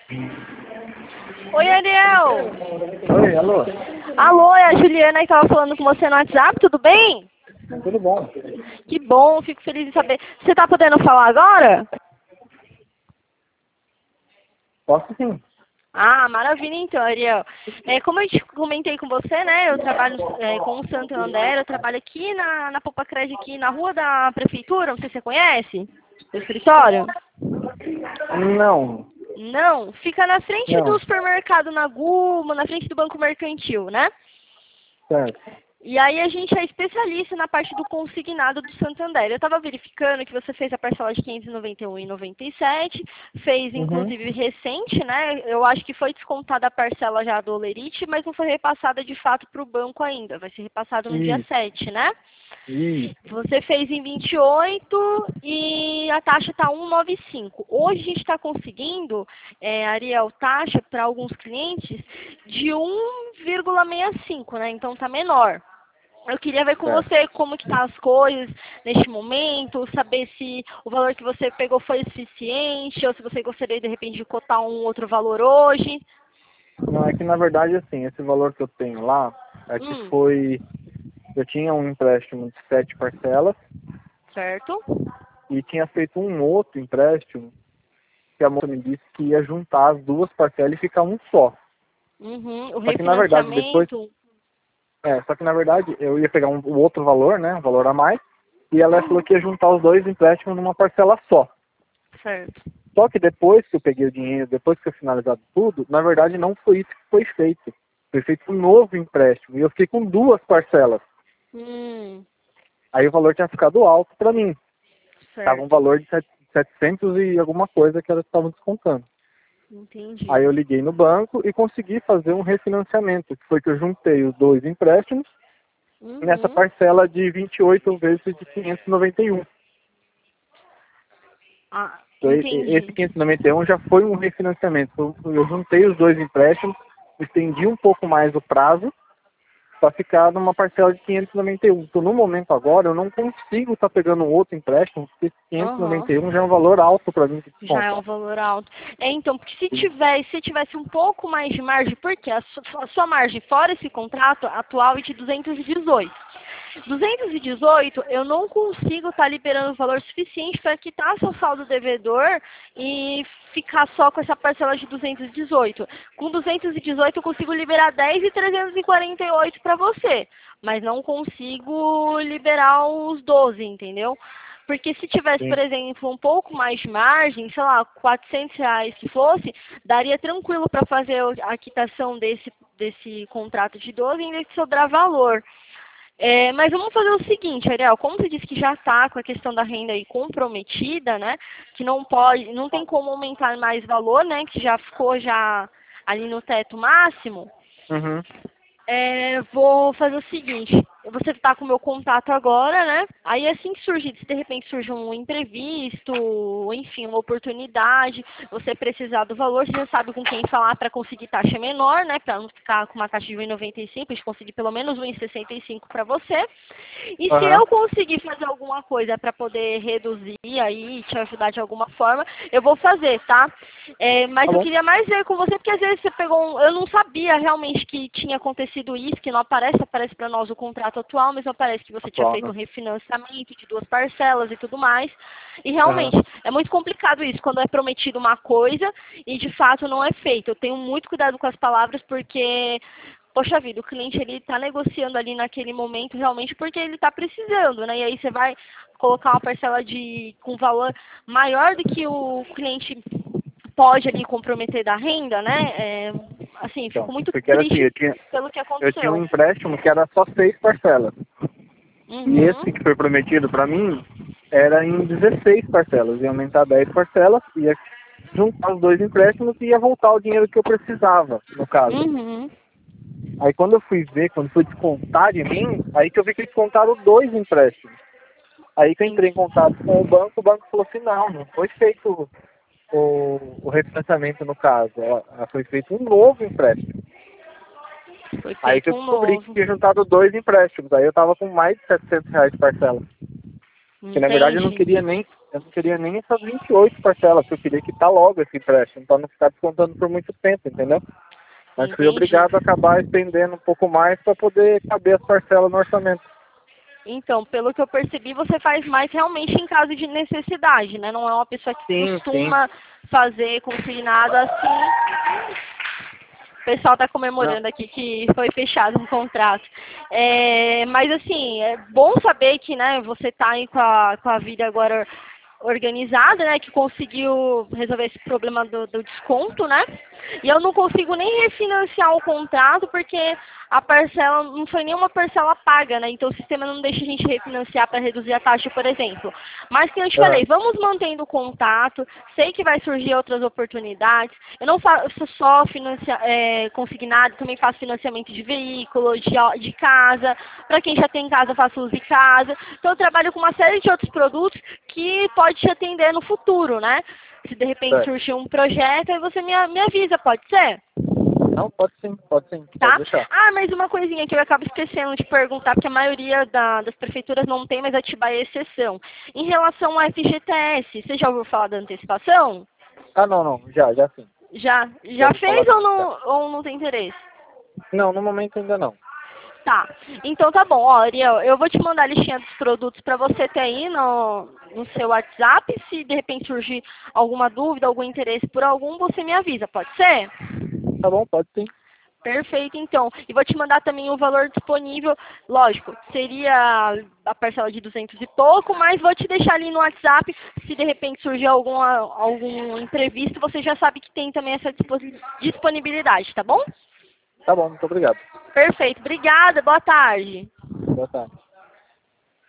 Oi, Ariel. Oi, alô? Alô, é a Juliana que estava falando com você no WhatsApp, tudo bem? Tudo bom? Que bom, fico feliz em saber. Você está podendo falar agora? Posso sim. Ah, maravilha então, Ariel. Como eu te comentei com você, né, eu trabalho com o Santander, eu trabalho aqui na Popacred, aqui na rua da prefeitura, não sei se você conhece, o escritório. Não, Não, fica na frente do não, supermercado na Guma, na frente do Banco Mercantil, né? certo. E aí a gente é especialista na parte do consignado do Santander. Eu estava verificando que você fez a parcela de 591,97, fez Uhum. inclusive recente, né? Eu acho que foi descontada a parcela já do Olerite, mas não foi repassada de fato para o banco ainda. Vai ser repassado no dia Isso, 7, né? isso, Você fez em 28 e a taxa está 1,95. Hoje a gente está conseguindo, Ariel, taxa para alguns clientes de 1,65, né? Então está menor. Eu queria ver com certo. você como que tá as coisas neste momento, saber se o valor que você pegou foi suficiente ou se você gostaria de repente de cotar um outro valor hoje. Não, é que na verdade, assim, esse valor que eu tenho lá, é que Hum, foi, eu tinha um empréstimo de 7 parcelas certo? e tinha feito um outro empréstimo que a moça me disse que ia juntar as duas parcelas e ficar um só. Uhum, o Só que na verdade, depois, refinanciamento. só que na verdade eu ia pegar o outro valor, né, um valor a mais, e ela falou Uhum, que ia juntar os dois empréstimos numa parcela só. certo. Só que depois que eu peguei o dinheiro, depois que eu finalizado tudo, na verdade não foi isso que foi feito. Foi feito um novo empréstimo. E eu fiquei com duas parcelas. Hum, Aí o valor tinha ficado alto para mim. Tava um certo. valor de 700 e alguma coisa que elas estavam descontando. Aí Entendi. eu liguei no banco e consegui fazer um refinanciamento, que foi que eu juntei os dois empréstimos nessa Uhum. parcela de 28 vezes de 591. Ah, Então, esse entendi. 591 já foi um refinanciamento. Eu juntei os dois empréstimos, estendi um pouco mais o prazo para ficar numa parcela de 591. Então, no momento agora, eu não consigo estar pegando um outro empréstimo, porque esse Aham. 591 já é um valor alto para mim de Já é desconto. um valor alto. Então, porque se tivesse um pouco mais de margem, porque a sua margem fora esse contrato atual é de 218. 218, eu não consigo estar liberando valor suficiente para quitar seu saldo devedor e ficar só com essa parcela de 218. Com 218 eu consigo liberar 10 e 348 para você, mas não consigo liberar os 12, entendeu? Porque se tivesse, por Sim. exemplo, um pouco mais de margem, sei lá, R$ 400 que fosse, daria tranquilo para fazer a quitação desse contrato de 12 e ainda que sobrar valor. Mas vamos fazer o seguinte, Ariel, como você disse que já está com a questão da renda aí comprometida, né? Que não pode, não tem como aumentar mais valor, né? Que já ficou já ali no teto máximo. Uhum. Vou fazer o seguinte, você está com o meu contato agora, né? Aí assim que surgir, se de repente surge um imprevisto, enfim, uma oportunidade, você precisar do valor, você já sabe com quem falar para conseguir taxa menor, né? Para não ficar com uma taxa de 1,95, a gente conseguir pelo menos 1,65 para você. E se Aham. eu conseguir fazer alguma coisa para poder reduzir aí, te ajudar de alguma forma, eu vou fazer, tá? Mas Tá eu bom. queria mais ver com você, porque às vezes você pegou eu não sabia realmente que tinha acontecido isso, que não aparece para nós o contrato atual, mas não aparece que você tinha Atual, feito né? um refinanciamento de duas parcelas e tudo mais. E Aham. realmente, é muito complicado isso, quando é prometido uma coisa e de fato não é feito. Eu tenho muito cuidado com as palavras, porque poxa vida, o cliente ele está negociando ali naquele momento realmente porque ele está precisando, né? E aí você vai colocar uma parcela com valor maior do que o cliente pode ali comprometer da renda, né? Assim, fico Então, muito porque era assim, triste pelo que eu tinha um aconteceu. empréstimo que era só 6 parcelas. E esse Uhum, que foi prometido para mim era em 16 parcelas. Ia aumentar 10 parcelas, ia juntar os dois empréstimos e ia voltar o dinheiro que eu precisava, no caso. uhum, Aí quando eu fui ver, quando foi descontar de mim, aí que eu vi que descontaram dois empréstimos. Aí que eu entrei em entendi. contato com o banco falou assim, não foi feito o refinanciamento no caso, foi feito um novo empréstimo. Foi Aí que feito eu um descobri que novo. tinha juntado dois empréstimos, aí eu tava com mais de R$ 700 de parcela. Porque na verdade Entendi. eu não queria nem essas 28 parcelas, porque eu queria quitar logo esse empréstimo, para não ficar descontando por muito tempo, entendeu? Mas fui Entendi. obrigado a acabar estendendo um pouco mais para poder caber as parcelas no orçamento. Então, pelo que eu percebi, você faz mais realmente em caso de necessidade, né? Não é uma pessoa que Sim, sim. costuma fazer consignado assim. O pessoal está Não, comemorando aqui que foi fechado um contrato. Mas assim, é bom saber que, né, você está aí com a vida agora organizada, né, que conseguiu resolver esse problema do desconto, né? E eu não consigo nem refinanciar o contrato porque a parcela não foi nenhuma parcela paga, né? Então o sistema não deixa a gente refinanciar para reduzir a taxa, por exemplo. Mas como eu te aham, falei, vamos mantendo o contato. Sei que vai surgir outras oportunidades. Eu não faço só consignado, também faço financiamento de veículo, de casa. Para quem já tem casa, faço uso de casa. Então eu trabalho com uma série de outros produtos que pode te atender no futuro, né? Se de repente certo. surgir um projeto, aí você me avisa, pode ser? Não, sim, pode Tá? deixar. Ah, mas uma coisinha que eu acabo esquecendo de perguntar, porque a maioria das prefeituras não tem, mas Atibaia é exceção. Em relação ao FGTS, você já ouviu falar da antecipação? Ah, não, não, já sim. Já Já ouvi falar fez sim, já. ou não tem interesse? Não, no momento ainda não. Tá. Então tá bom, ó, Ariel, eu vou te mandar a listinha dos produtos para você ter aí no seu WhatsApp. Se de repente surgir alguma dúvida, algum interesse por algum, você me avisa, pode ser? Tá bom, pode sim. Perfeito, então. E vou te mandar também o valor disponível. Lógico, seria a parcela de 200 e pouco, mas vou te deixar ali no WhatsApp. Se de repente surgir algum imprevisto, você já sabe que tem também essa disponibilidade, tá bom? Tá bom, muito obrigado. Perfeito. Obrigada. Boa tarde. Boa tarde.